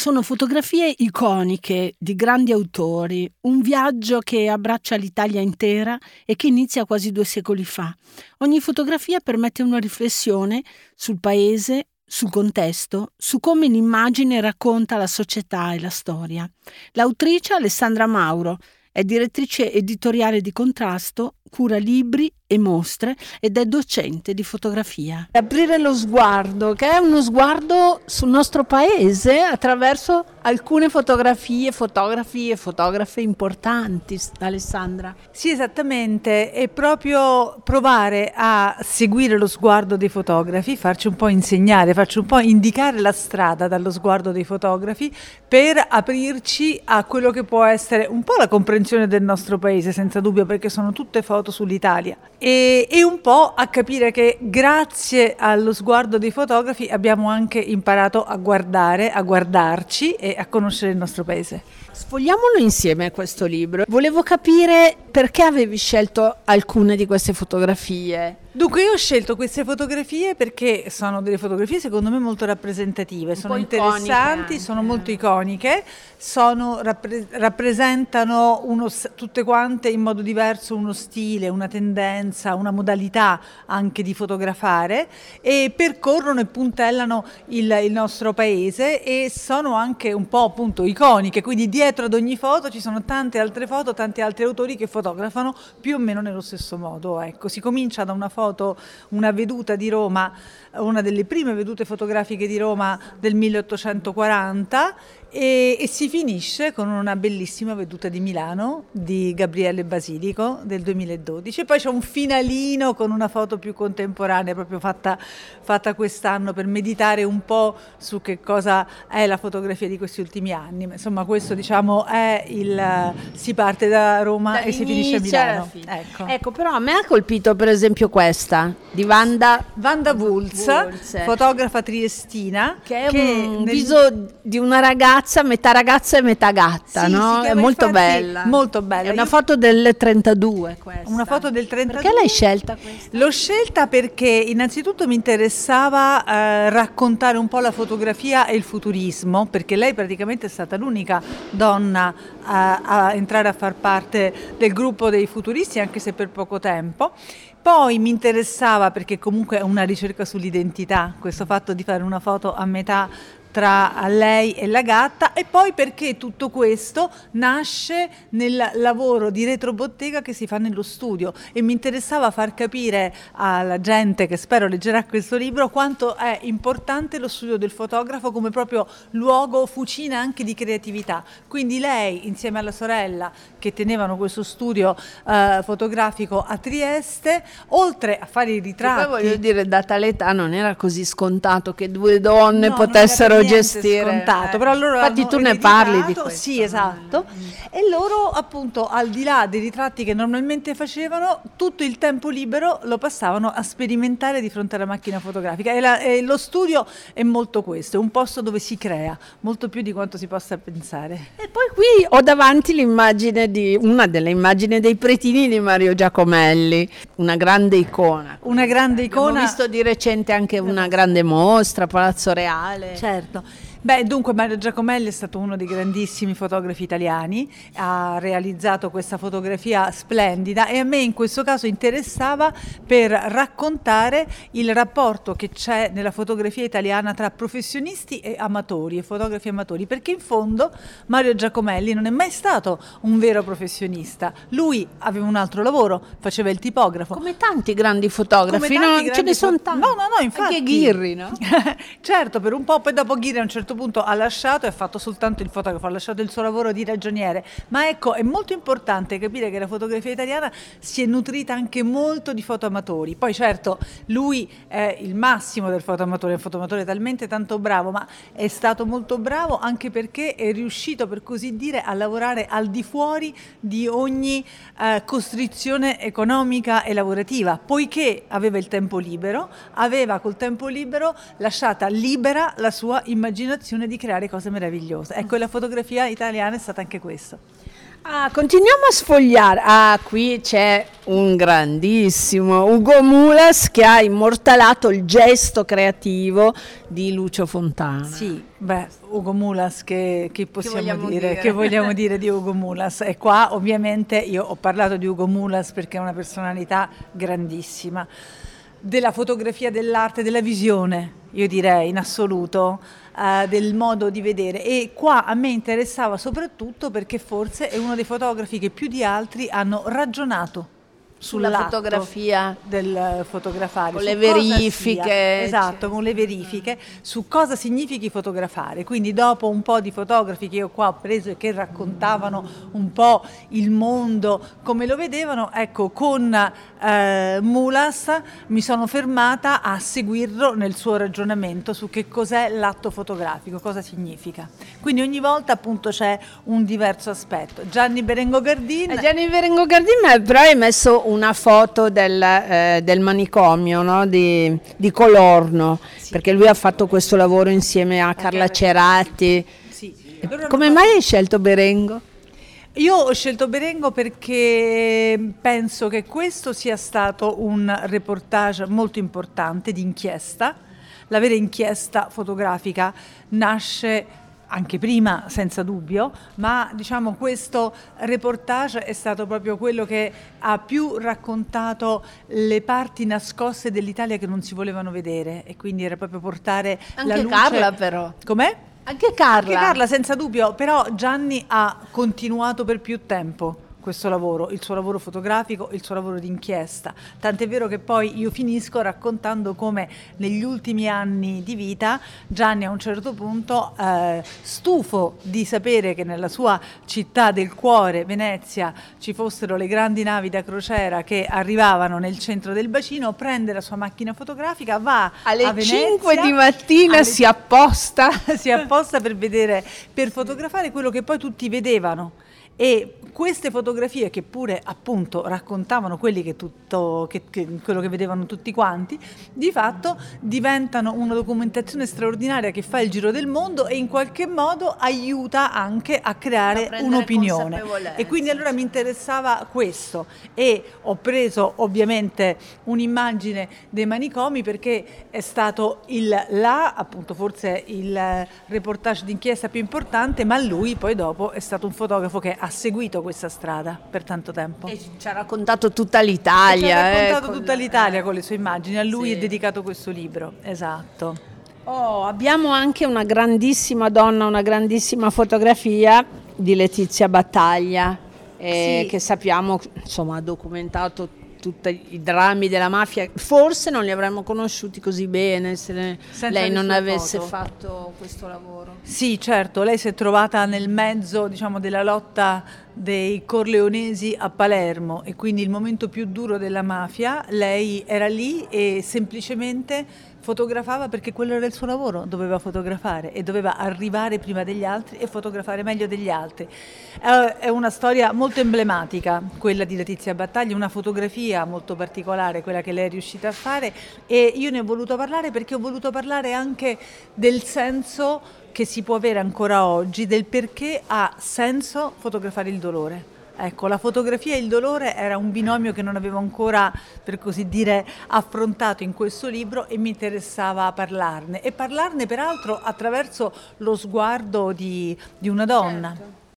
Sono fotografie iconiche di grandi autori, un viaggio che abbraccia l'Italia intera e che inizia quasi 2 secoli fa. Ogni fotografia permette una riflessione sul paese, sul contesto, su come l'immagine racconta la società e la storia. L'autrice Alessandra Mauro è direttrice editoriale di Contrasto, cura libri e mostre ed è docente di fotografia. Aprire lo sguardo, che è uno sguardo sul nostro paese attraverso alcune fotografie, fotografi e fotografe importanti, Alessandra. Sì, esattamente, è proprio provare a seguire lo sguardo dei fotografi, farci un po' insegnare, farci un po' indicare la strada dallo sguardo dei fotografi per aprirci a quello che può essere un po' la comprensione del nostro paese, senza dubbio, perché sono tutte foto sull'Italia. E un po' a capire che grazie allo sguardo dei fotografi abbiamo anche imparato a guardare, a guardarci e a conoscere il nostro paese. Sfogliamolo insieme a questo libro. Volevo capire perché avevi scelto alcune di queste fotografie. Dunque io ho scelto queste fotografie perché sono delle fotografie secondo me molto rappresentative, sono interessanti, sono molto iconiche, rappresentano tutte quante in modo diverso uno stile, una tendenza, una modalità anche di fotografare e percorrono e puntellano il nostro paese e sono anche un po' appunto iconiche, quindi dietro ad ogni foto ci sono tante altre foto, tanti altri autori che fotografano più o meno nello stesso modo. Ecco, si comincia da una veduta di Roma, una delle prime vedute fotografiche di Roma del 1840 e si finisce con una bellissima veduta di Milano di Gabriele Basilico del 2012 e poi c'è un finalino con una foto più contemporanea proprio fatta quest'anno per meditare un po' su che cosa è la fotografia di questi ultimi anni. Insomma, questo diciamo è si parte da Roma e si finisce a Milano. Ecco, però a me ha colpito per esempio questa di Wanda Wulz, fotografa triestina, che è un viso di una ragazza, metà ragazza e metà gatta, sì, no? È molto bella. Molto bella. È una foto del 32 questa. Una foto del 32. Perché l'hai scelta questa? L'ho scelta perché innanzitutto mi interessava raccontare un po' la fotografia e il futurismo, perché lei praticamente è stata l'unica donna a entrare a far parte del gruppo dei futuristi, anche se per poco tempo. Poi mi interessava perché comunque è una ricerca sull'identità, questo fatto di fare una foto a metà tra lei e la gatta e poi perché tutto questo nasce nel lavoro di retrobottega che si fa nello studio e mi interessava far capire alla gente che spero leggerà questo libro quanto è importante lo studio del fotografo come proprio luogo, fucina anche di creatività. Quindi lei insieme alla sorella che tenevano questo studio fotografico a Trieste, oltre a fare i ritratti. E poi voglio dire, data l'età non era così scontato che 2 donne potessero gestire scontato, però loro infatti tu ne parli di questo. Sì, esatto. E loro appunto al di là dei ritratti che normalmente facevano, tutto il tempo libero lo passavano a sperimentare di fronte alla macchina fotografica e lo studio è molto questo, è un posto dove si crea molto più di quanto si possa pensare. E poi qui ho davanti l'immagine di una delle immagini dei Pretini di Mario Giacomelli, una grande icona. Abbiamo visto di recente anche una grande mostra, Palazzo Reale. Certo. Beh, dunque Mario Giacomelli è stato uno dei grandissimi fotografi italiani, ha realizzato questa fotografia splendida e a me in questo caso interessava per raccontare il rapporto che c'è nella fotografia italiana tra professionisti e amatori e fotografi amatori, perché in fondo Mario Giacomelli non è mai stato un vero professionista, lui aveva un altro lavoro, faceva il tipografo. Come tanti grandi fotografi, ce ne sono tanti. No, infatti. Anche Ghirri, no? Certo, per un po', poi dopo Ghirri a un certo punto ha lasciato e ha fatto soltanto il fotografo, ha lasciato il suo lavoro di ragioniere, ma ecco è molto importante capire che la fotografia italiana si è nutrita anche molto di fotoamatori. Poi certo lui è il massimo del fotoamatore, è un fotoamatore talmente tanto bravo, ma è stato molto bravo anche perché è riuscito per così dire a lavorare al di fuori di ogni costrizione economica e lavorativa, poiché aveva il tempo libero, aveva col tempo libero lasciata libera la sua immaginazione di creare cose meravigliose. Ecco, la fotografia italiana è stata anche questo. Ah, continuiamo a sfogliare. Ah, qui c'è un grandissimo Ugo Mulas che ha immortalato il gesto creativo di Lucio Fontana. Sì, beh, Ugo Mulas, che possiamo vogliamo dire? dire? Che vogliamo dire di Ugo Mulas? E qua ovviamente io ho parlato di Ugo Mulas perché è una personalità grandissima, della fotografia, dell'arte, della visione, io direi in assoluto, del modo di vedere. E qua a me interessava soprattutto perché forse è uno dei fotografi che più di altri hanno ragionato Sulla sull'atto fotografia, del fotografare, con su le cosa verifiche, sia, esatto, cioè. con le verifiche su cosa significhi fotografare. Quindi dopo un po' di fotografi che io qua ho preso e che raccontavano un po' il mondo come lo vedevano, ecco, con Mulas mi sono fermata a seguirlo nel suo ragionamento su che cos'è l'atto fotografico, cosa significa. Quindi ogni volta appunto c'è un diverso aspetto. Gianni Berengo Gardin. Gianni Berengo Gardin, però hai messo una foto del manicomio, no? di Colorno, Sì. perché lui ha fatto questo lavoro insieme a Carla Ceratti. Sì. Come mai hai scelto Berengo? Io ho scelto Berengo perché penso che questo sia stato un reportage molto importante di inchiesta. La vera inchiesta fotografica nasce anche prima, senza dubbio, ma diciamo questo reportage è stato proprio quello che ha più raccontato le parti nascoste dell'Italia che non si volevano vedere, e quindi era proprio portare la Anche luce. Carla però. Com'è? Anche Carla. Anche Carla, senza dubbio, però Gianni ha continuato per più tempo questo lavoro, il suo lavoro fotografico, il suo lavoro di inchiesta. Tant'è vero che poi io finisco raccontando come negli ultimi anni di vita Gianni a un certo punto, stufo di sapere che nella sua città del cuore, Venezia, ci fossero le grandi navi da crociera che arrivavano nel centro del bacino, prende la sua macchina fotografica, va Alle a Venezia, 5 di mattina si apposta. si apposta per vedere, per fotografare quello che poi tutti vedevano. E queste fotografie, che pure appunto raccontavano quello che vedevano tutti quanti, di fatto diventano una documentazione straordinaria che fa il giro del mondo e in qualche modo aiuta anche a creare un'opinione. E quindi allora mi interessava questo, e ho preso ovviamente un'immagine dei manicomi perché è stato appunto forse il reportage d'inchiesta più importante, ma lui poi dopo è stato un fotografo che ha seguito questa strada per tanto tempo. E ci ha raccontato tutta l'Italia. Ci ha raccontato tutta l'Italia con le sue immagini, a lui Sì. è dedicato questo libro, esatto. Oh, abbiamo anche una grandissima donna, una grandissima fotografia di Letizia Battaglia, Sì. che sappiamo, insomma, ha documentato tutti i drammi della mafia. Forse non li avremmo conosciuti così bene se Senza lei non le sue avesse foto. fatto questo lavoro. Sì, certo, lei si è trovata nel mezzo, diciamo, della lotta dei corleonesi a Palermo, e quindi il momento più duro della mafia, lei era lì e semplicemente fotografava perché quello era il suo lavoro, doveva fotografare e doveva arrivare prima degli altri e fotografare meglio degli altri. È una storia molto emblematica quella di Letizia Battaglia, una fotografia molto particolare quella che lei è riuscita a fare, e io ne ho voluto parlare perché ho voluto parlare anche del senso che si può avere ancora oggi, del perché ha senso fotografare il dolore. Ecco, la fotografia e il dolore era un binomio che non avevo ancora, per così dire, affrontato in questo libro, e mi interessava parlarne, e parlarne peraltro attraverso lo sguardo di una donna. Certo.